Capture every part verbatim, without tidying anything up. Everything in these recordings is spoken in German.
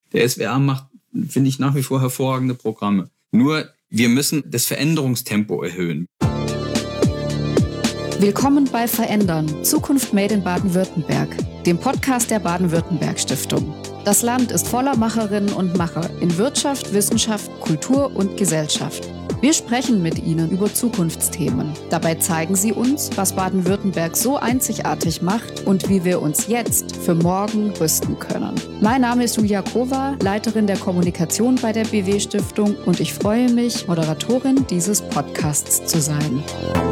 Der S W R macht, finde ich, nach wie vor hervorragende Programme. Nur, wir müssen das Veränderungstempo erhöhen. Willkommen bei Verändern, Zukunft Made in Baden-Württemberg, dem Podcast der Baden-Württemberg-Stiftung. Das Land ist voller Macherinnen und Macher in Wirtschaft, Wissenschaft, Kultur und Gesellschaft. Wir sprechen mit ihnen über Zukunftsthemen. Dabei zeigen sie uns, was Baden-Württemberg so einzigartig macht und wie wir uns jetzt für morgen rüsten können. Mein Name ist Julia Kova, Leiterin der Kommunikation bei der B W-Stiftung, und ich freue mich, Moderatorin dieses Podcasts zu sein.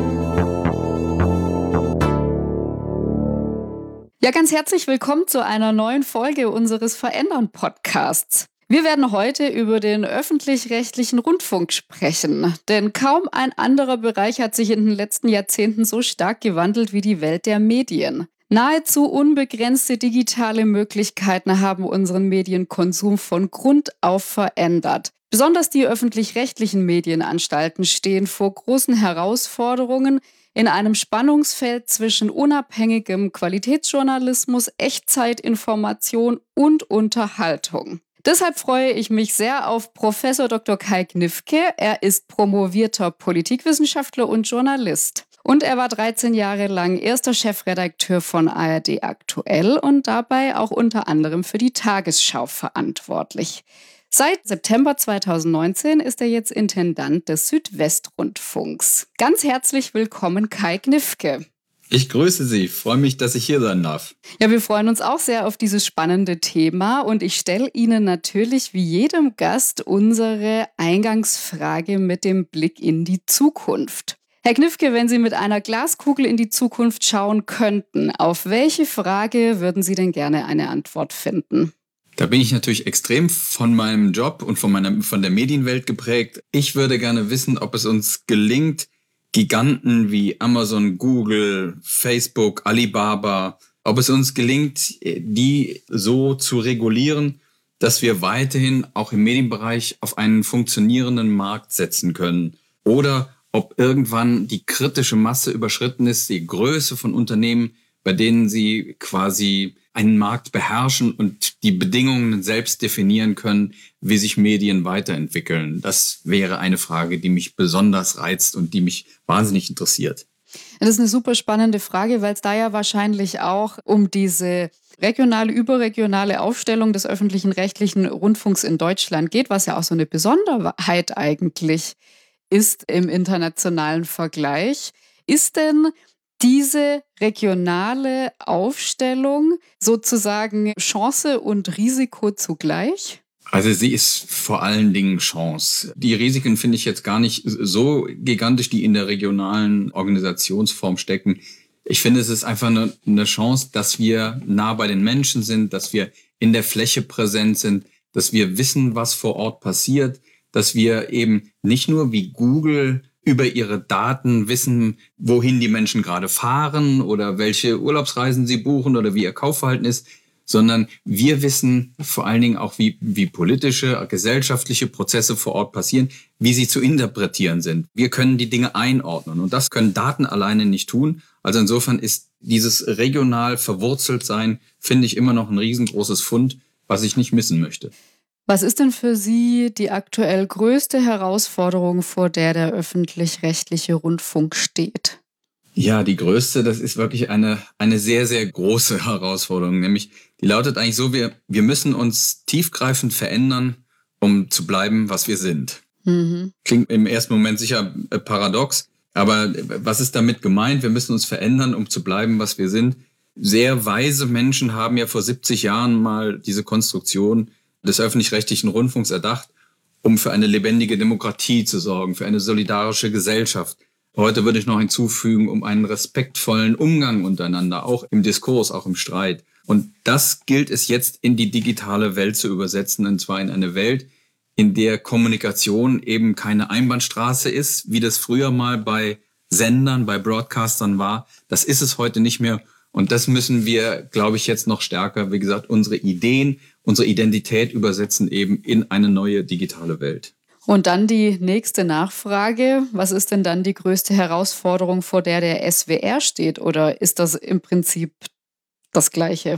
Ja, ganz herzlich willkommen zu einer neuen Folge unseres Verändern-Podcasts. Wir werden heute über den öffentlich-rechtlichen Rundfunk sprechen, denn kaum ein anderer Bereich hat sich in den letzten Jahrzehnten so stark gewandelt wie die Welt der Medien. Nahezu unbegrenzte digitale Möglichkeiten haben unseren Medienkonsum von Grund auf verändert. Besonders die öffentlich-rechtlichen Medienanstalten stehen vor großen Herausforderungen in einem Spannungsfeld zwischen unabhängigem Qualitätsjournalismus, Echtzeitinformation und Unterhaltung. Deshalb freue ich mich sehr auf Professor Doktor Kai Kniffke. Er ist promovierter Politikwissenschaftler und Journalist. Und er war dreizehn Jahre lang erster Chefredakteur von A R D Aktuell und dabei auch unter anderem für die Tagesschau verantwortlich. Seit September zweitausendneunzehn ist er jetzt Intendant des Südwestrundfunks. Ganz herzlich willkommen, Kai Kniffke. Ich grüße Sie, freue mich, dass ich hier sein darf. Ja, wir freuen uns auch sehr auf dieses spannende Thema und ich stelle Ihnen natürlich wie jedem Gast unsere Eingangsfrage mit dem Blick in die Zukunft. Herr Kniffke, wenn Sie mit einer Glaskugel in die Zukunft schauen könnten, auf welche Frage würden Sie denn gerne eine Antwort finden? Da bin ich natürlich extrem von meinem Job und von meiner, von der Medienwelt geprägt. Ich würde gerne wissen, ob es uns gelingt, Giganten wie Amazon, Google, Facebook, Alibaba, ob es uns gelingt, die so zu regulieren, dass wir weiterhin auch im Medienbereich auf einen funktionierenden Markt setzen können. Oder ob irgendwann die kritische Masse überschritten ist, die Größe von Unternehmen, bei denen sie quasi einen Markt beherrschen und die Bedingungen selbst definieren können, wie sich Medien weiterentwickeln. Das wäre eine Frage, die mich besonders reizt und die mich wahnsinnig interessiert. Das ist eine super spannende Frage, weil es da ja wahrscheinlich auch um diese regionale, überregionale Aufstellung des öffentlichen rechtlichen Rundfunks in Deutschland geht, was ja auch so eine Besonderheit eigentlich ist im internationalen Vergleich. Ist denn diese regionale Aufstellung sozusagen Chance und Risiko zugleich? Also sie ist vor allen Dingen Chance. Die Risiken finde ich jetzt gar nicht so gigantisch, die in der regionalen Organisationsform stecken. Ich finde, es ist einfach eine, eine Chance, dass wir nah bei den Menschen sind, dass wir in der Fläche präsent sind, dass wir wissen, was vor Ort passiert, dass wir eben nicht nur wie Google über ihre Daten wissen, wohin die Menschen gerade fahren oder welche Urlaubsreisen sie buchen oder wie ihr Kaufverhalten ist, sondern wir wissen vor allen Dingen auch, wie, wie politische, gesellschaftliche Prozesse vor Ort passieren, wie sie zu interpretieren sind. Wir können die Dinge einordnen und das können Daten alleine nicht tun. Also insofern ist dieses regional verwurzelt sein, finde ich, immer noch ein riesengroßes Fund, was ich nicht missen möchte. Was ist denn für Sie die aktuell größte Herausforderung, vor der der öffentlich-rechtliche Rundfunk steht? Ja, die größte, das ist wirklich eine, eine sehr, sehr große Herausforderung. Nämlich, die lautet eigentlich so, wir, wir müssen uns tiefgreifend verändern, um zu bleiben, was wir sind. Mhm. Klingt im ersten Moment sicher paradox, aber was ist damit gemeint? Wir müssen uns verändern, um zu bleiben, was wir sind. Sehr weise Menschen haben ja vor siebzig Jahren mal diese Konstruktion des öffentlich-rechtlichen Rundfunks erdacht, um für eine lebendige Demokratie zu sorgen, für eine solidarische Gesellschaft. Heute würde ich noch hinzufügen, um einen respektvollen Umgang untereinander, auch im Diskurs, auch im Streit. Und das gilt es jetzt in die digitale Welt zu übersetzen, und zwar in eine Welt, in der Kommunikation eben keine Einbahnstraße ist, wie das früher mal bei Sendern, bei Broadcastern war. Das ist es heute nicht mehr. Und das müssen wir, glaube ich, jetzt noch stärker, wie gesagt, unsere Ideen, unsere Identität übersetzen eben in eine neue digitale Welt. Und dann die nächste Nachfrage. Was ist denn dann die größte Herausforderung, vor der der S W R steht? Oder ist das im Prinzip das Gleiche?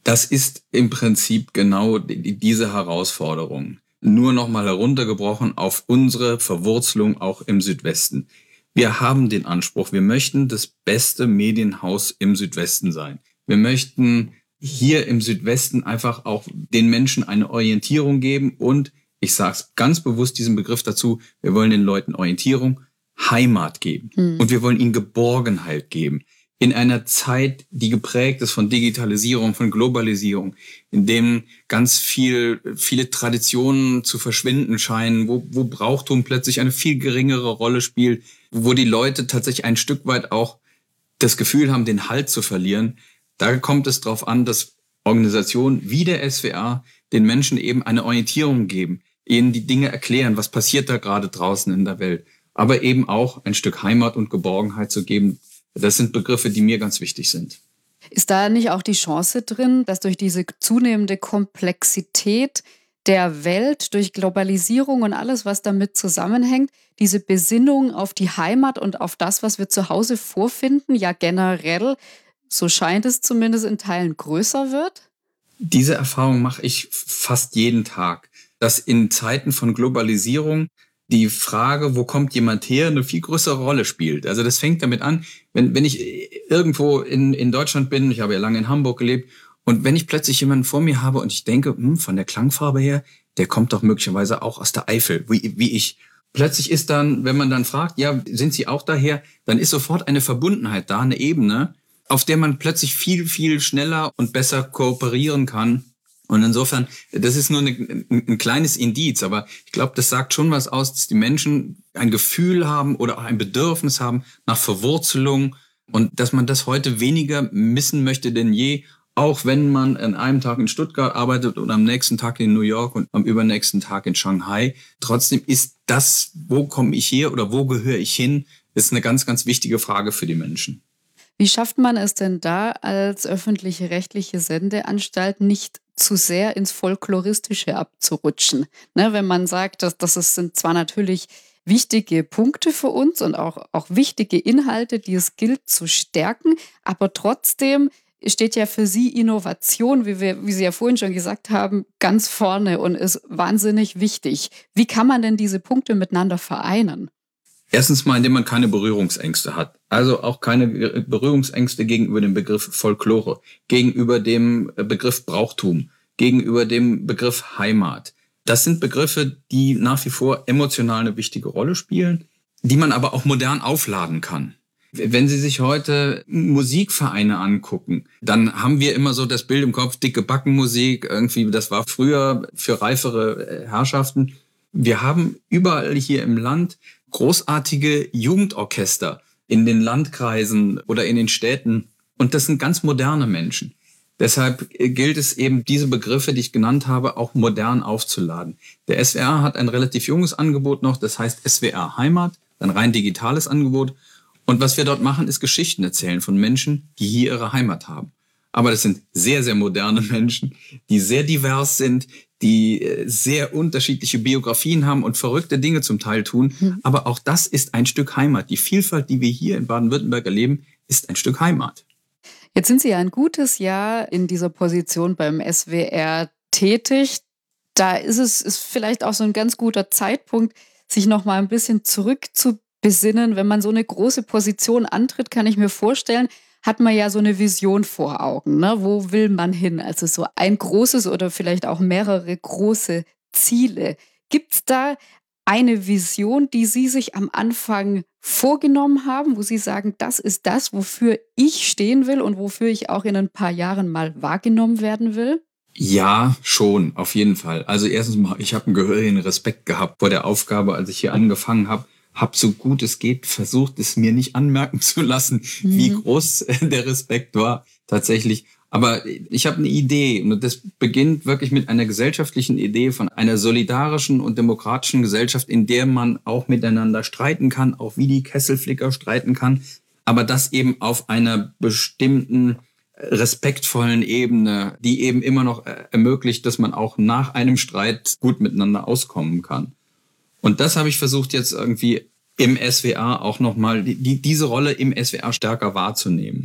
Das ist im Prinzip genau die, diese Herausforderung. Nur nochmal heruntergebrochen auf unsere Verwurzelung auch im Südwesten. Wir haben den Anspruch, wir möchten das beste Medienhaus im Südwesten sein. Wir möchten hier im Südwesten einfach auch den Menschen eine Orientierung geben und, ich sage es ganz bewusst, diesen Begriff dazu, wir wollen den Leuten Orientierung, Heimat geben. Hm. Und wir wollen ihnen Geborgenheit geben. In einer Zeit, die geprägt ist von Digitalisierung, von Globalisierung, in dem ganz viel, viele Traditionen zu verschwinden scheinen, wo, wo Brauchtum plötzlich eine viel geringere Rolle spielt, wo die Leute tatsächlich ein Stück weit auch das Gefühl haben, den Halt zu verlieren. Da kommt es darauf an, dass Organisationen wie der S W R den Menschen eben eine Orientierung geben, ihnen die Dinge erklären, was passiert da gerade draußen in der Welt, aber eben auch ein Stück Heimat und Geborgenheit zu geben. Das sind Begriffe, die mir ganz wichtig sind. Ist da nicht auch die Chance drin, dass durch diese zunehmende Komplexität der Welt, durch Globalisierung und alles, was damit zusammenhängt, diese Besinnung auf die Heimat und auf das, was wir zu Hause vorfinden, ja generell, so scheint es zumindest in Teilen, größer wird? Diese Erfahrung mache ich fast jeden Tag, dass in Zeiten von Globalisierung die Frage, wo kommt jemand her, eine viel größere Rolle spielt. Also das fängt damit an, wenn, wenn ich irgendwo in, in Deutschland bin, ich habe ja lange in Hamburg gelebt, und wenn ich plötzlich jemanden vor mir habe und ich denke, hm, von der Klangfarbe her, der kommt doch möglicherweise auch aus der Eifel, wie, wie ich. Plötzlich ist dann, wenn man dann fragt, ja, sind Sie auch daher, dann ist sofort eine Verbundenheit da, eine Ebene, auf der man plötzlich viel, viel schneller und besser kooperieren kann. Und insofern, das ist nur eine, ein kleines Indiz, aber ich glaube, das sagt schon was aus, dass die Menschen ein Gefühl haben oder auch ein Bedürfnis haben nach Verwurzelung und dass man das heute weniger missen möchte denn je, auch wenn man an einem Tag in Stuttgart arbeitet und am nächsten Tag in New York und am übernächsten Tag in Shanghai. Trotzdem ist das, wo komme ich her oder wo gehöre ich hin, ist eine ganz, ganz wichtige Frage für die Menschen. Wie schafft man es denn da als öffentliche rechtliche Sendeanstalt nicht zu sehr ins Folkloristische abzurutschen? Ne, wenn man sagt, dass, dass es sind zwar natürlich wichtige Punkte für uns und auch, auch wichtige Inhalte, die es gilt zu stärken, aber trotzdem steht ja für Sie Innovation, wie, wir, wie Sie ja vorhin schon gesagt haben, ganz vorne und ist wahnsinnig wichtig. Wie kann man denn diese Punkte miteinander vereinen? Erstens mal, indem man keine Berührungsängste hat. Also auch keine Berührungsängste gegenüber dem Begriff Folklore, gegenüber dem Begriff Brauchtum, gegenüber dem Begriff Heimat. Das sind Begriffe, die nach wie vor emotional eine wichtige Rolle spielen, die man aber auch modern aufladen kann. Wenn Sie sich heute Musikvereine angucken, dann haben wir immer so das Bild im Kopf, dicke Backenmusik, irgendwie, das war früher für reifere Herrschaften. Wir haben überall hier im Land großartige Jugendorchester in den Landkreisen oder in den Städten. Und das sind ganz moderne Menschen. Deshalb gilt es eben, diese Begriffe, die ich genannt habe, auch modern aufzuladen. Der S W R hat ein relativ junges Angebot noch, das heißt S W R Heimat, ein rein digitales Angebot. Und was wir dort machen, ist Geschichten erzählen von Menschen, die hier ihre Heimat haben. Aber das sind sehr, sehr moderne Menschen, die sehr divers sind, die sehr unterschiedliche Biografien haben und verrückte Dinge zum Teil tun. Mhm. Aber auch das ist ein Stück Heimat. Die Vielfalt, die wir hier in Baden-Württemberg erleben, ist ein Stück Heimat. Jetzt sind Sie ja ein gutes Jahr in dieser Position beim S W R tätig. Da ist es ist vielleicht auch so ein ganz guter Zeitpunkt, sich noch mal ein bisschen zurückzubesinnen. Wenn man so eine große Position antritt, kann ich mir vorstellen, hat man ja so eine Vision vor Augen. Ne? Wo will man hin? Also so ein großes oder vielleicht auch mehrere große Ziele. Gibt es da eine Vision, die Sie sich am Anfang vorgenommen haben, wo Sie sagen, das ist das, wofür ich stehen will und wofür ich auch in ein paar Jahren mal wahrgenommen werden will? Ja, schon, auf jeden Fall. Also erstens mal, ich habe einen gehörigen Respekt gehabt vor der Aufgabe, als ich hier angefangen habe. Hab so gut es geht versucht, es mir nicht anmerken zu lassen, mhm. wie groß der Respekt war tatsächlich. Aber ich habe eine Idee und das beginnt wirklich mit einer gesellschaftlichen Idee von einer solidarischen und demokratischen Gesellschaft, in der man auch miteinander streiten kann, auch wie die Kesselflicker streiten kann, aber das eben auf einer bestimmten respektvollen Ebene, die eben immer noch ermöglicht, dass man auch nach einem Streit gut miteinander auskommen kann. Und das habe ich versucht jetzt irgendwie im S W R auch nochmal, die, diese Rolle im S W R stärker wahrzunehmen.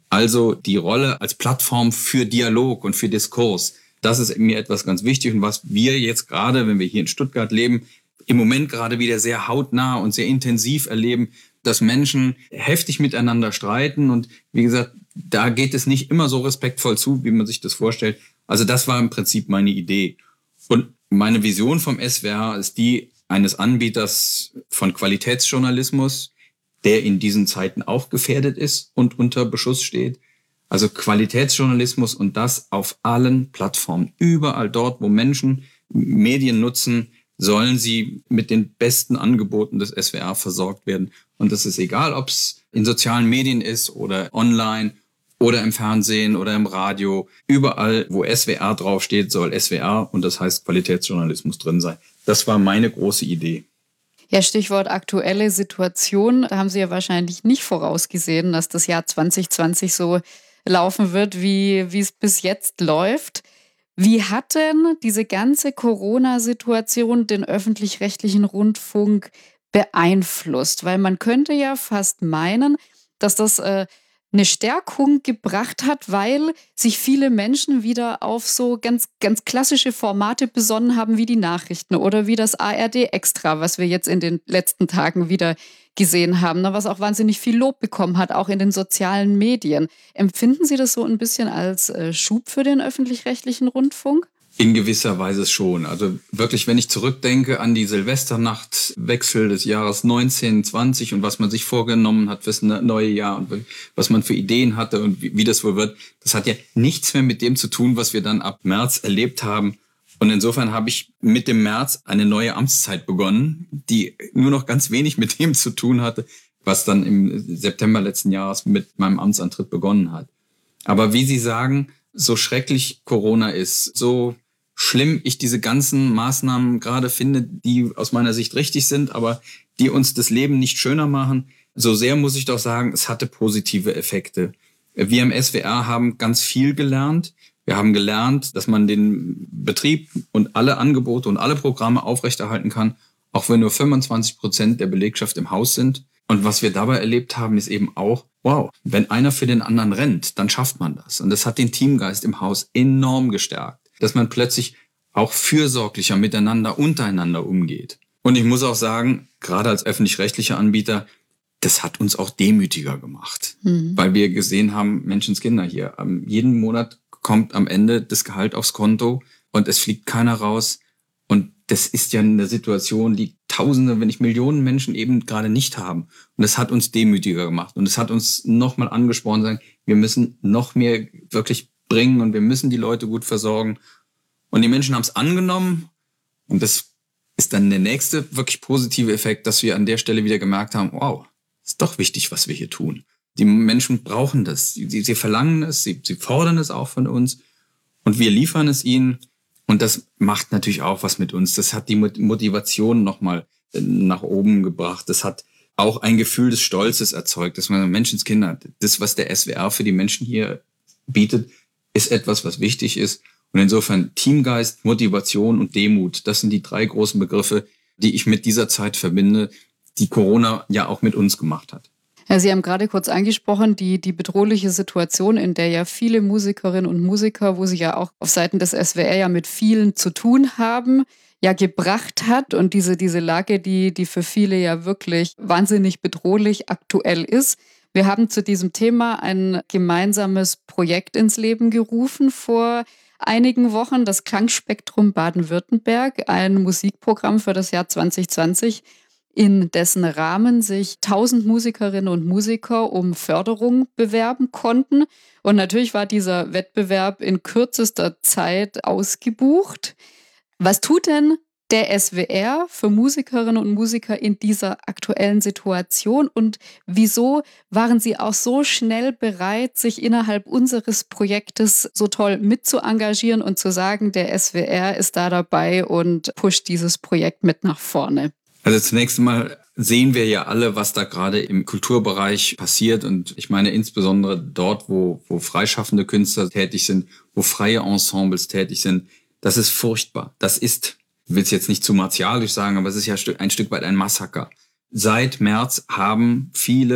Also die Rolle als Plattform für Dialog und für Diskurs, das ist mir etwas ganz wichtig. Und was wir jetzt gerade, wenn wir hier in Stuttgart leben, im Moment gerade wieder sehr hautnah und sehr intensiv erleben, dass Menschen heftig miteinander streiten. Und wie gesagt, da geht es nicht immer so respektvoll zu, wie man sich das vorstellt. Also das war im Prinzip meine Idee. Und meine Vision vom S W R ist die eines Anbieters von Qualitätsjournalismus, der in diesen Zeiten auch gefährdet ist und unter Beschuss steht. Also Qualitätsjournalismus und das auf allen Plattformen. Überall dort, wo Menschen Medien nutzen, sollen sie mit den besten Angeboten des S W R versorgt werden. Und das ist egal, ob es in sozialen Medien ist oder online oder im Fernsehen oder im Radio. Überall, wo S W R draufsteht, soll S W R und das heißt Qualitätsjournalismus drin sein. Das war meine große Idee. Ja, Stichwort aktuelle Situation. Da haben Sie ja wahrscheinlich nicht vorausgesehen, dass das Jahr zwanzig zwanzig so laufen wird, wie, wie es bis jetzt läuft. Wie hat denn diese ganze Corona-Situation den öffentlich-rechtlichen Rundfunk beeinflusst? Weil man könnte ja fast meinen, dass das äh, eine Stärkung gebracht hat, weil sich viele Menschen wieder auf so ganz, ganz klassische Formate besonnen haben wie die Nachrichten oder wie das A R D Extra, was wir jetzt in den letzten Tagen wieder gesehen haben, was auch wahnsinnig viel Lob bekommen hat, auch in den sozialen Medien. Empfinden Sie das so ein bisschen als äh, Schub für den öffentlich-rechtlichen Rundfunk? In gewisser Weise schon. Also wirklich, wenn ich zurückdenke an die Silvesternachtwechsel des Jahres neunzehn zwanzig und was man sich vorgenommen hat fürs neue Jahr und was man für Ideen hatte und wie, wie das wohl wird, das hat ja nichts mehr mit dem zu tun, was wir dann ab März erlebt haben. Und insofern habe ich mit dem März eine neue Amtszeit begonnen, die nur noch ganz wenig mit dem zu tun hatte, was dann im September letzten Jahres mit meinem Amtsantritt begonnen hat. Aber wie Sie sagen, so schrecklich Corona ist, so schlimm ich diese ganzen Maßnahmen gerade finde, die aus meiner Sicht richtig sind, aber die uns das Leben nicht schöner machen, so sehr muss ich doch sagen, es hatte positive Effekte. Wir im S W R haben ganz viel gelernt. Wir haben gelernt, dass man den Betrieb und alle Angebote und alle Programme aufrechterhalten kann, auch wenn nur fünfundzwanzig Prozent der Belegschaft im Haus sind. Und was wir dabei erlebt haben, ist eben auch, wow, wenn einer für den anderen rennt, dann schafft man das. Und das hat den Teamgeist im Haus enorm gestärkt, dass man plötzlich auch fürsorglicher miteinander, untereinander umgeht. Und ich muss auch sagen, gerade als öffentlich-rechtlicher Anbieter, das hat uns auch demütiger gemacht, mhm. weil wir gesehen haben, Menschenskinder hier, jeden Monat kommt am Ende das Gehalt aufs Konto und es fliegt keiner raus. Und das ist ja eine Situation, die Tausende, wenn nicht Millionen Menschen eben gerade nicht haben. Und das hat uns demütiger gemacht. Und es hat uns nochmal angespornt, sagen, wir müssen noch mehr wirklich bringen und wir müssen die Leute gut versorgen. Und die Menschen haben es angenommen. Und das ist dann der nächste wirklich positive Effekt, dass wir an der Stelle wieder gemerkt haben, wow, ist doch wichtig, was wir hier tun. Die Menschen brauchen das. Sie, sie verlangen es, sie, sie fordern es auch von uns. Und wir liefern es ihnen. Und das macht natürlich auch was mit uns. Das hat die Motivation nochmal nach oben gebracht. Das hat auch ein Gefühl des Stolzes erzeugt, dass man Menschenskinder, das, was der S W R für die Menschen hier bietet, ist etwas, was wichtig ist. Und insofern Teamgeist, Motivation und Demut, das sind die drei großen Begriffe, die ich mit dieser Zeit verbinde, die Corona ja auch mit uns gemacht hat. Ja, Sie haben gerade kurz angesprochen, die, die bedrohliche Situation, in der ja viele Musikerinnen und Musiker, wo Sie ja auch auf Seiten des S W R ja mit vielen zu tun haben, ja gebracht hat. Und diese, diese Lage, die, die für viele ja wirklich wahnsinnig bedrohlich aktuell ist. Wir haben zu diesem Thema ein gemeinsames Projekt ins Leben gerufen vor einigen Wochen, das Klangspektrum Baden-Württemberg, ein Musikprogramm für das Jahr zwanzig zwanzig, in dessen Rahmen sich tausend Musikerinnen und Musiker um Förderung bewerben konnten. Und natürlich war dieser Wettbewerb in kürzester Zeit ausgebucht. Was tut denn der S W R für Musikerinnen und Musiker in dieser aktuellen Situation? Und wieso waren Sie auch so schnell bereit, sich innerhalb unseres Projektes so toll mit zu engagieren und zu sagen, der S W R ist da dabei und pusht dieses Projekt mit nach vorne? Also zunächst einmal sehen wir ja alle, was da gerade im Kulturbereich passiert. Und ich meine insbesondere dort, wo, wo freischaffende Künstler tätig sind, wo freie Ensembles tätig sind. Das ist furchtbar. Das ist, ich will es jetzt nicht zu martialisch sagen, aber es ist ja ein Stück weit ein Massaker. Seit März haben viele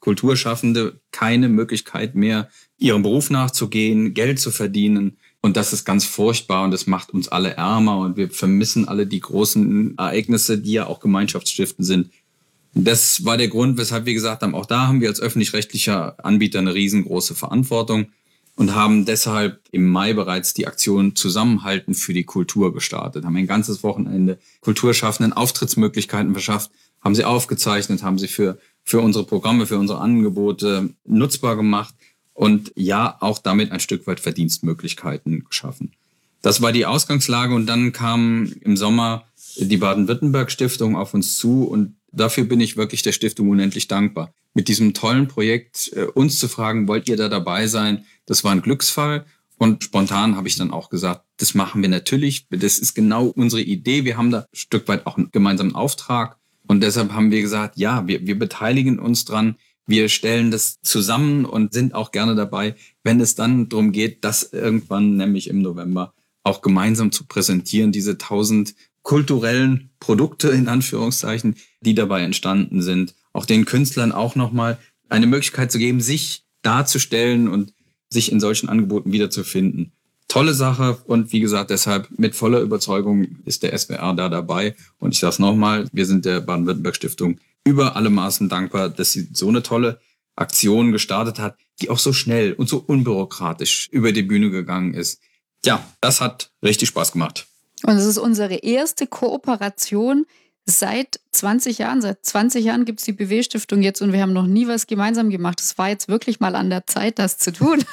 Kulturschaffende keine Möglichkeit mehr, ihrem Beruf nachzugehen, Geld zu verdienen. Und das ist ganz furchtbar und das macht uns alle ärmer und wir vermissen alle die großen Ereignisse, die ja auch gemeinschaftsstiftend sind. Das war der Grund, weshalb wir gesagt haben, auch da haben wir als öffentlich-rechtlicher Anbieter eine riesengroße Verantwortung und haben deshalb im Mai bereits die Aktion Zusammenhalten für die Kultur gestartet. Haben ein ganzes Wochenende Kulturschaffenden Auftrittsmöglichkeiten verschafft, haben sie aufgezeichnet, haben sie für, für unsere Programme, für unsere Angebote nutzbar gemacht und ja, auch damit ein Stück weit Verdienstmöglichkeiten geschaffen. Das war die Ausgangslage und dann kam im Sommer die Baden-Württemberg-Stiftung auf uns zu und dafür bin ich wirklich der Stiftung unendlich dankbar. Mit diesem tollen Projekt äh, uns zu fragen, wollt ihr da dabei sein? Das war ein Glücksfall und spontan habe ich dann auch gesagt, das machen wir natürlich. Das ist genau unsere Idee. Wir haben da ein Stück weit auch einen gemeinsamen Auftrag und deshalb haben wir gesagt, ja, wir, wir beteiligen uns dran. Wir stellen das zusammen und sind auch gerne dabei, wenn es dann darum geht, das irgendwann, nämlich im November, auch gemeinsam zu präsentieren, diese tausend kulturellen Produkte in Anführungszeichen, die dabei entstanden sind, auch den Künstlern auch nochmal eine Möglichkeit zu geben, sich darzustellen und sich in solchen Angeboten wiederzufinden. Tolle Sache und wie gesagt, deshalb mit voller Überzeugung ist der S W R da dabei. Und ich sage es nochmal, wir sind der Baden-Württemberg-Stiftung über alle Maßen dankbar, dass sie so eine tolle Aktion gestartet hat, die auch so schnell und so unbürokratisch über die Bühne gegangen ist. Ja, das hat richtig Spaß gemacht. Und es ist unsere erste Kooperation seit zwanzig Jahren. Seit zwanzig Jahren gibt es die B W-Stiftung jetzt und wir haben noch nie was gemeinsam gemacht. Es war jetzt wirklich mal an der Zeit, das zu tun.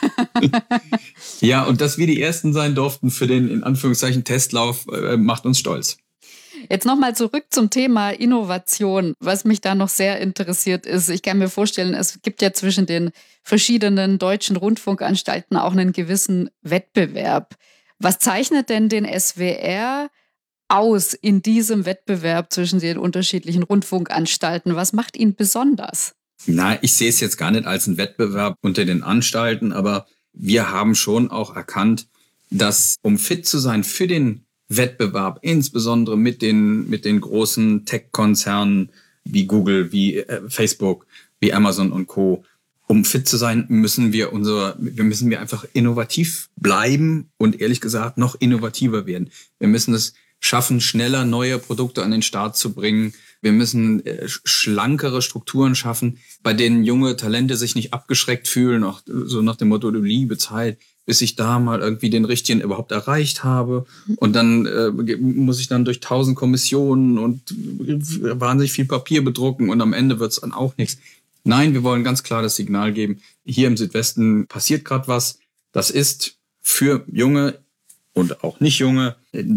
Ja, und dass wir die Ersten sein durften für den, in Anführungszeichen, Testlauf, äh, macht uns stolz. Jetzt nochmal zurück zum Thema Innovation. Was mich da noch sehr interessiert ist, ich kann mir vorstellen, es gibt ja zwischen den verschiedenen deutschen Rundfunkanstalten auch einen gewissen Wettbewerb. Was zeichnet denn den S W R aus in diesem Wettbewerb zwischen den unterschiedlichen Rundfunkanstalten? Was macht ihn besonders? Na, ich sehe es jetzt gar nicht als einen Wettbewerb unter den Anstalten, aber wir haben schon auch erkannt, dass um fit zu sein für den Wettbewerb, insbesondere mit den, mit den großen Tech-Konzernen wie Google, wie äh, Facebook, wie Amazon und Co., um fit zu sein, müssen wir unser, wir müssen wir einfach innovativ bleiben und ehrlich gesagt noch innovativer werden. Wir müssen es schaffen, schneller neue Produkte an den Start zu bringen. Wir müssen äh, schlankere Strukturen schaffen, bei denen junge Talente sich nicht abgeschreckt fühlen, auch so nach dem Motto, du liebe Zeit, bis ich da mal irgendwie den richtigen überhaupt erreicht habe. Und dann äh, muss ich dann durch tausend Kommissionen und wahnsinnig viel Papier bedrucken und am Ende wird es dann auch nichts. Nein, wir wollen ganz klar das Signal geben, hier im Südwesten passiert gerade was. Das ist für junge und auch nicht junge,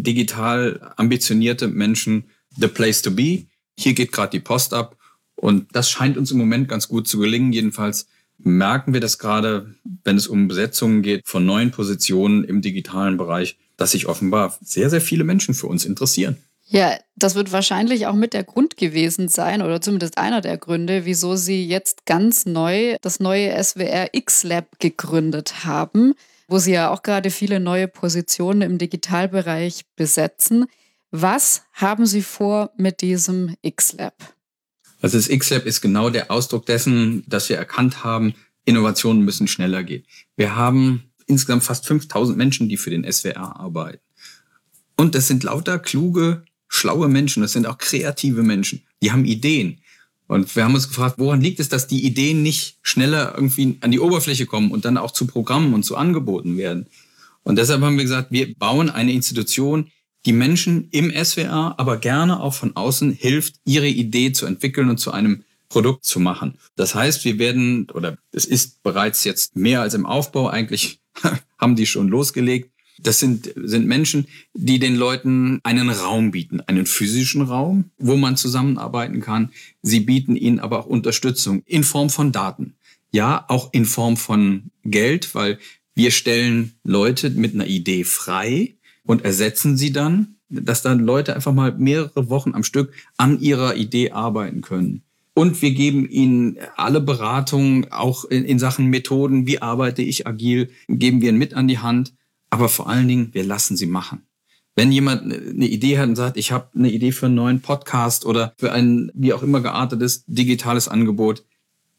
digital ambitionierte Menschen the place to be. Hier geht gerade die Post ab und das scheint uns im Moment ganz gut zu gelingen. Jedenfalls merken wir das gerade, wenn es um Besetzungen geht von neuen Positionen im digitalen Bereich, dass sich offenbar sehr, sehr viele Menschen für uns interessieren. Ja, das wird wahrscheinlich auch mit der Grund gewesen sein oder zumindest einer der Gründe, wieso Sie jetzt ganz neu das neue S W R X-Lab gegründet haben, wo Sie ja auch gerade viele neue Positionen im Digitalbereich besetzen. Was haben Sie vor mit diesem X-Lab? Also das X-Lab ist genau der Ausdruck dessen, dass wir erkannt haben, Innovationen müssen schneller gehen. Wir haben insgesamt fast fünftausend Menschen, die für den S W R arbeiten. Und das sind lauter kluge, schlaue Menschen, das sind auch kreative Menschen, die haben Ideen. Und wir haben uns gefragt, woran liegt es, dass die Ideen nicht schneller irgendwie an die Oberfläche kommen und dann auch zu Programmen und zu Angeboten werden. Und deshalb haben wir gesagt, wir bauen eine Institution, die Menschen im S W R, aber gerne auch von außen hilft, ihre Idee zu entwickeln und zu einem Produkt zu machen. Das heißt, wir werden, oder es ist bereits jetzt mehr als im Aufbau, eigentlich haben die schon losgelegt. Das sind, sind Menschen, die den Leuten einen Raum bieten, einen physischen Raum, wo man zusammenarbeiten kann. Sie bieten ihnen aber auch Unterstützung in Form von Daten. Ja, auch in Form von Geld, weil wir stellen Leute mit einer Idee frei und ersetzen sie dann, dass dann Leute einfach mal mehrere Wochen am Stück an ihrer Idee arbeiten können. Und wir geben ihnen alle Beratungen, auch in, in Sachen Methoden, wie arbeite ich agil, geben wir ihnen mit an die Hand. Aber vor allen Dingen, wir lassen sie machen. Wenn jemand eine Idee hat und sagt, ich habe eine Idee für einen neuen Podcast oder für ein wie auch immer geartetes digitales Angebot,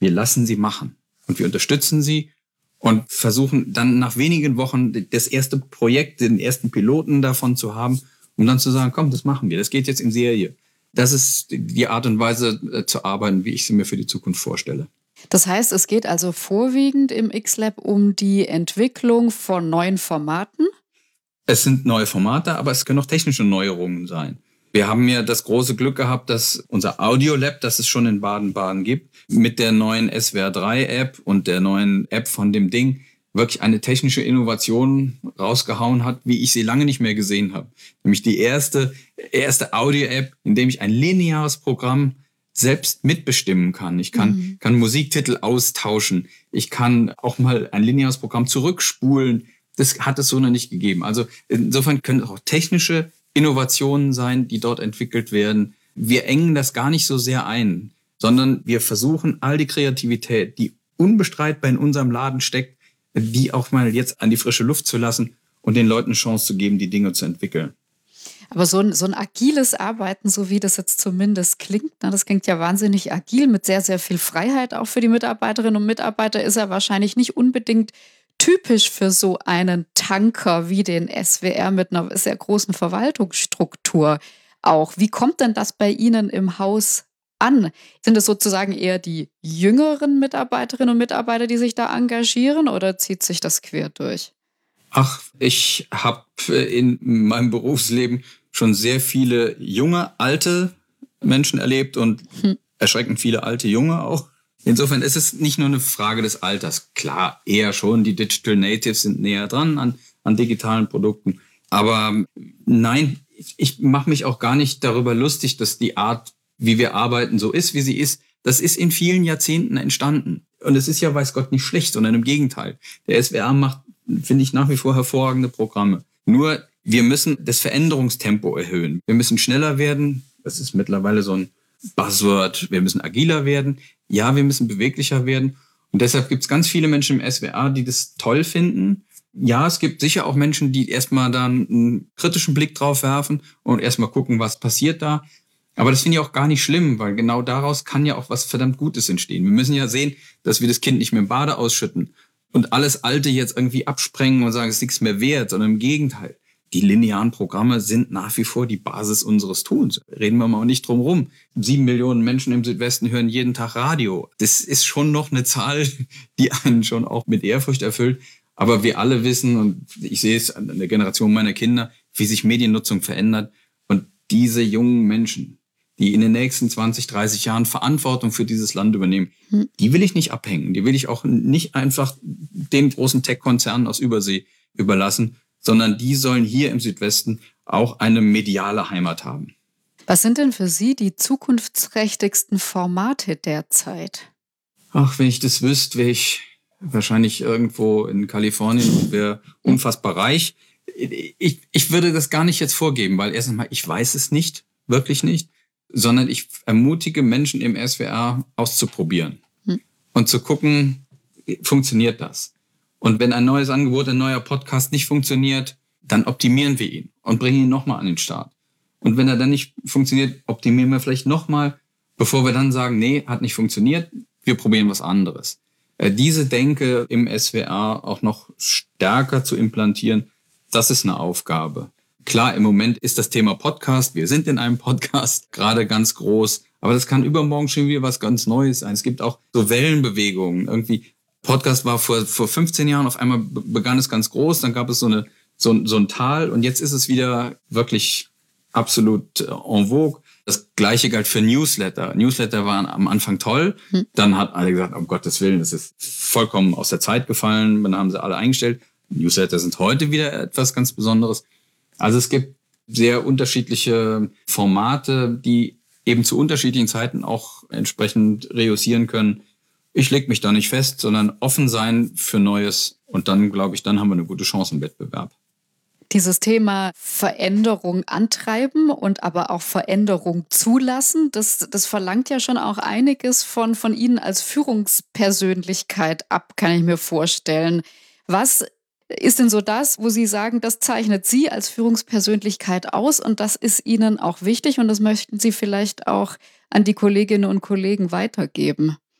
Wir lassen sie machen und wir unterstützen sie und versuchen dann nach wenigen Wochen das erste Projekt, den ersten Piloten davon zu haben, um dann zu sagen, komm, das machen wir, das geht jetzt in Serie. Das ist die Art und Weise äh, zu arbeiten, wie ich sie mir für die Zukunft vorstelle. Das heißt, es geht also vorwiegend im X-Lab um die Entwicklung von neuen Formaten? Es sind neue Formate, aber es können auch technische Neuerungen sein. Wir haben ja das große Glück gehabt, dass unser Audiolab, das es schon in Baden-Baden gibt, mit der neuen S W R drei App und der neuen App von dem Ding wirklich eine technische Innovation rausgehauen hat, wie ich sie lange nicht mehr gesehen habe. Nämlich die erste, erste Audio-App, in dem ich ein lineares Programm selbst mitbestimmen kann. Ich kann, mhm. kann Musiktitel austauschen. Ich kann auch mal ein lineares Programm zurückspulen. Das hat es so noch nicht gegeben. Also insofern können auch technische Innovationen sein, die dort entwickelt werden. Wir engen das gar nicht so sehr ein, sondern wir versuchen, all die Kreativität, die unbestreitbar in unserem Laden steckt, die auch mal jetzt an die frische Luft zu lassen und den Leuten eine Chance zu geben, die Dinge zu entwickeln. Aber so ein, so ein agiles Arbeiten, so wie das jetzt zumindest klingt, na, das klingt ja wahnsinnig agil, mit sehr, sehr viel Freiheit auch für die Mitarbeiterinnen und Mitarbeiter, ist ja wahrscheinlich nicht unbedingt typisch für so einen Tanker wie den S W R mit einer sehr großen Verwaltungsstruktur auch. Wie kommt denn das bei Ihnen im Haus an? Sind es sozusagen eher die jüngeren Mitarbeiterinnen und Mitarbeiter, die sich da engagieren, oder zieht sich das quer durch? Ach, ich habe in meinem Berufsleben schon sehr viele junge, alte Menschen erlebt und hm. erschreckend viele alte, junge auch. Insofern ist es nicht nur eine Frage des Alters. Klar, eher schon, die Digital Natives sind näher dran an, an digitalen Produkten. Aber nein, ich mache mich auch gar nicht darüber lustig, dass die Art, wie wir arbeiten, so ist, wie sie ist. Das ist in vielen Jahrzehnten entstanden. Und es ist ja, weiß Gott, nicht schlecht, sondern im Gegenteil. Der S W R macht, finde ich, nach wie vor hervorragende Programme. Nur, wir müssen das Veränderungstempo erhöhen. Wir müssen schneller werden. Das ist mittlerweile so ein Buzzword. Wir müssen agiler werden. Ja, wir müssen beweglicher werden. Und deshalb gibt es ganz viele Menschen im S W R, die das toll finden. Ja, es gibt sicher auch Menschen, die erstmal dann einen kritischen Blick drauf werfen und erstmal gucken, was passiert da. Aber das finde ich auch gar nicht schlimm, weil genau daraus kann ja auch was verdammt Gutes entstehen. Wir müssen ja sehen, dass wir das Kind nicht mehr im Bade ausschütten und alles Alte jetzt irgendwie absprengen und sagen, es ist nichts mehr wert, sondern im Gegenteil. Die linearen Programme sind nach wie vor die Basis unseres Tuns. Reden wir mal auch nicht drum rum. Sieben Millionen Menschen im Südwesten hören jeden Tag Radio. Das ist schon noch eine Zahl, die einen schon auch mit Ehrfurcht erfüllt. Aber wir alle wissen, und ich sehe es an der Generation meiner Kinder, wie sich Mediennutzung verändert. Und diese jungen Menschen, die in den nächsten zwanzig, dreißig Jahren Verantwortung für dieses Land übernehmen, hm. die will ich nicht abhängen. Die will ich auch nicht einfach den großen Tech-Konzernen aus Übersee überlassen, sondern die sollen hier im Südwesten auch eine mediale Heimat haben. Was sind denn für Sie die zukunftsträchtigsten Formate derzeit? Ach, wenn ich das wüsste, wäre ich wahrscheinlich irgendwo in Kalifornien und wäre unfassbar reich. Ich, ich würde das gar nicht jetzt vorgeben, weil erstens mal, ich weiß es nicht, wirklich nicht, sondern ich ermutige Menschen im S W R auszuprobieren hm. und zu gucken, funktioniert das? Und wenn ein neues Angebot, ein neuer Podcast nicht funktioniert, dann optimieren wir ihn und bringen ihn nochmal an den Start. Und wenn er dann nicht funktioniert, optimieren wir vielleicht nochmal, bevor wir dann sagen, nee, hat nicht funktioniert, wir probieren was anderes. Äh, diese Denke im S W R auch noch stärker zu implantieren, das ist eine Aufgabe. Klar, im Moment ist das Thema Podcast, wir sind in einem Podcast gerade ganz groß, aber das kann übermorgen schon wieder was ganz Neues sein. Es gibt auch so Wellenbewegungen, irgendwie Podcast war vor, vor fünfzehn Jahren, auf einmal begann es ganz groß, dann gab es so, eine, so, so ein Tal und jetzt ist es wieder wirklich absolut en vogue. Das Gleiche galt für Newsletter. Newsletter waren am Anfang toll, hm. dann hat alle gesagt, um Gottes Willen, das ist vollkommen aus der Zeit gefallen, dann haben sie alle eingestellt. Newsletter sind heute wieder etwas ganz Besonderes. Also es gibt sehr unterschiedliche Formate, die eben zu unterschiedlichen Zeiten auch entsprechend reüssieren können. Ich lege mich da nicht fest, sondern offen sein für Neues. Und dann, glaube ich, dann haben wir eine gute Chance im Wettbewerb. Dieses Thema Veränderung antreiben und aber auch Veränderung zulassen, das, das verlangt ja schon auch einiges von, von Ihnen als Führungspersönlichkeit ab, kann ich mir vorstellen. Was ist denn so das, wo Sie sagen, das zeichnet Sie als Führungspersönlichkeit aus und das ist Ihnen auch wichtig und das möchten Sie vielleicht auch an die Kolleginnen und Kollegen weitergeben?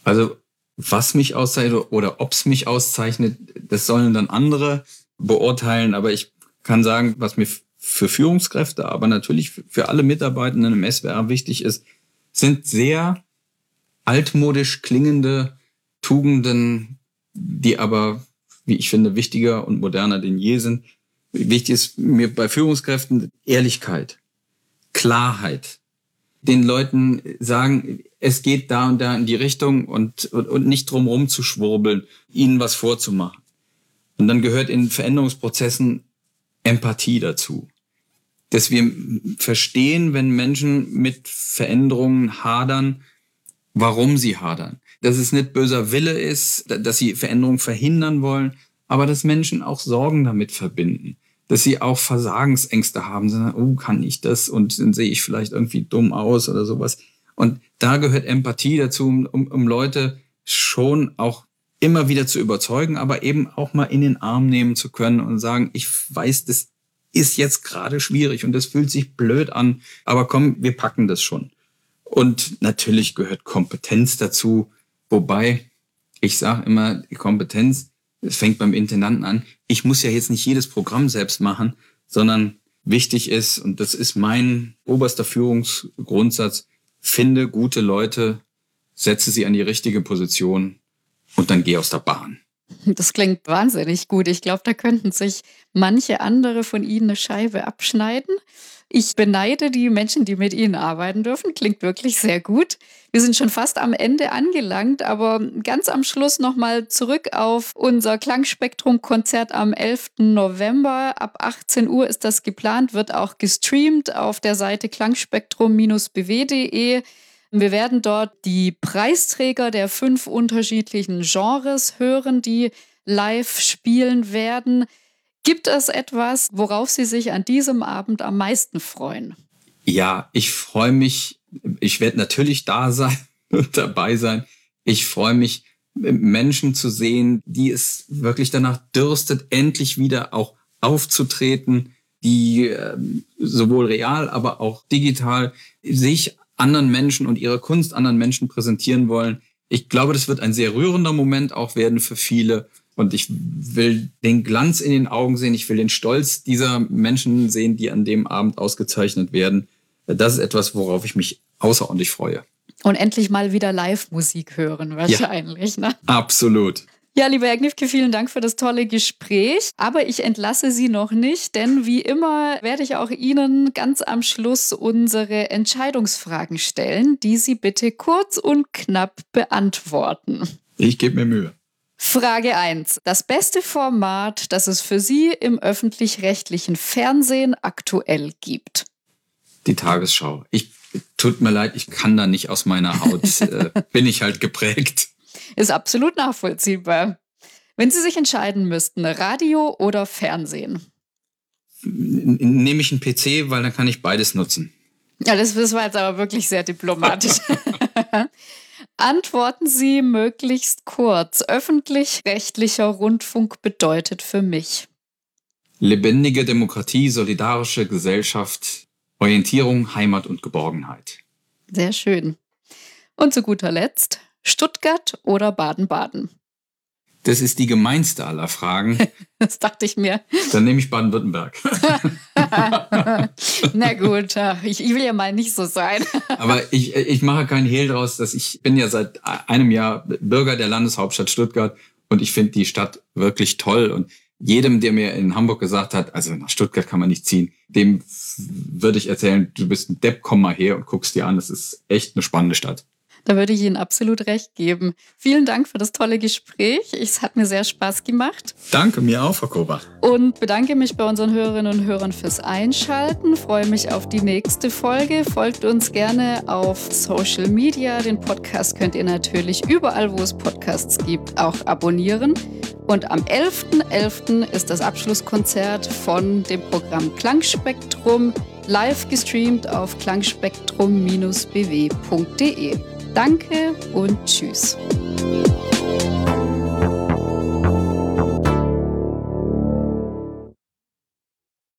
Also was mich auszeichnet oder ob es mich auszeichnet, das sollen dann andere beurteilen. Aber ich kann sagen, was mir für Führungskräfte, aber natürlich für alle Mitarbeitenden im S W R wichtig ist, sind sehr altmodisch klingende Tugenden, die aber, wie ich finde, wichtiger und moderner denn je sind. Wichtig ist mir bei Führungskräften Ehrlichkeit, Klarheit. Den Leuten sagen, es geht da und da in die Richtung und, und, und nicht drumherum zu schwurbeln, ihnen was vorzumachen. Und dann gehört in Veränderungsprozessen Empathie dazu. Dass wir verstehen, wenn Menschen mit Veränderungen hadern, warum sie hadern. Dass es nicht böser Wille ist, dass sie Veränderungen verhindern wollen, aber dass Menschen auch Sorgen damit verbinden. Dass sie auch Versagensängste haben, sondern, oh, kann ich das? Und dann sehe ich vielleicht irgendwie dumm aus oder sowas. Und da gehört Empathie dazu, um, um Leute schon auch immer wieder zu überzeugen, aber eben auch mal in den Arm nehmen zu können und sagen, ich weiß, das ist jetzt gerade schwierig und das fühlt sich blöd an, aber komm, wir packen das schon. Und natürlich gehört Kompetenz dazu, wobei ich sage immer, die Kompetenz, es fängt beim Intendanten an, ich muss ja jetzt nicht jedes Programm selbst machen, sondern wichtig ist, und das ist mein oberster Führungsgrundsatz, finde gute Leute, setze sie an die richtige Position und dann geh aus der Bahn. Das klingt wahnsinnig gut. Ich glaube, da könnten sich manche andere von Ihnen eine Scheibe abschneiden. Ich beneide die Menschen, die mit Ihnen arbeiten dürfen. Klingt wirklich sehr gut. Wir sind schon fast am Ende angelangt, aber ganz am Schluss nochmal zurück auf unser Klangspektrum-Konzert am elften November. Ab achtzehn Uhr ist das geplant, wird auch gestreamt auf der Seite klangspektrum Bindestrich b w punkt d e. Wir werden dort die Preisträger der fünf unterschiedlichen Genres hören, die live spielen werden. Gibt es etwas, worauf Sie sich an diesem Abend am meisten freuen? Ja, ich freue mich. Ich werde natürlich da sein und dabei sein. Ich freue mich, Menschen zu sehen, die es wirklich danach dürstet, endlich wieder auch aufzutreten, die äh, sowohl real, aber auch digital sich anderen Menschen und ihre Kunst anderen Menschen präsentieren wollen. Ich glaube, das wird ein sehr rührender Moment auch werden für viele. Und ich will den Glanz in den Augen sehen. Ich will den Stolz dieser Menschen sehen, die an dem Abend ausgezeichnet werden. Das ist etwas, worauf ich mich außerordentlich freue. Und endlich mal wieder Live-Musik hören wahrscheinlich. Ja, ne? Absolut. Ja, lieber Herr Gniffke, vielen Dank für das tolle Gespräch. Aber ich entlasse Sie noch nicht, denn wie immer werde ich auch Ihnen ganz am Schluss unsere Entscheidungsfragen stellen, die Sie bitte kurz und knapp beantworten. Ich gebe mir Mühe. Frage eins. Das beste Format, das es für Sie im öffentlich-rechtlichen Fernsehen aktuell gibt? Die Tagesschau. Ich, tut mir leid, ich kann da nicht aus meiner Haut. äh, bin ich halt geprägt. Ist absolut nachvollziehbar. Wenn Sie sich entscheiden müssten, Radio oder Fernsehen? N- nehme ich einen P C, weil dann kann ich beides nutzen. Ja, das, das war jetzt aber wirklich sehr diplomatisch. Antworten Sie möglichst kurz. Öffentlich-rechtlicher Rundfunk bedeutet für mich: Lebendige Demokratie, solidarische Gesellschaft, Orientierung, Heimat und Geborgenheit. Sehr schön. Und zu guter Letzt: Stuttgart oder Baden-Baden? Das ist die gemeinste aller Fragen. Das dachte ich mir. Dann nehme ich Baden-Württemberg. Na gut, ich, ich will ja mal nicht so sein. Aber ich, ich mache keinen Hehl draus, dass ich bin ja seit einem Jahr Bürger der Landeshauptstadt Stuttgart und ich finde die Stadt wirklich toll. Und jedem, der mir in Hamburg gesagt hat, also nach Stuttgart kann man nicht ziehen, dem würde ich erzählen, du bist ein Depp, komm mal her und guckst dir an. Das ist echt eine spannende Stadt. Da würde ich Ihnen absolut recht geben. Vielen Dank für das tolle Gespräch. Es hat mir sehr Spaß gemacht. Danke, mir auch, Frau Kobach. Und bedanke mich bei unseren Hörerinnen und Hörern fürs Einschalten. Freue mich auf die nächste Folge. Folgt uns gerne auf Social Media. Den Podcast könnt ihr natürlich überall, wo es Podcasts gibt, auch abonnieren. Und am elften elften ist das Abschlusskonzert von dem Programm Klangspektrum, live gestreamt auf klangspektrum Bindestrich b w punkt d e. Danke und tschüss.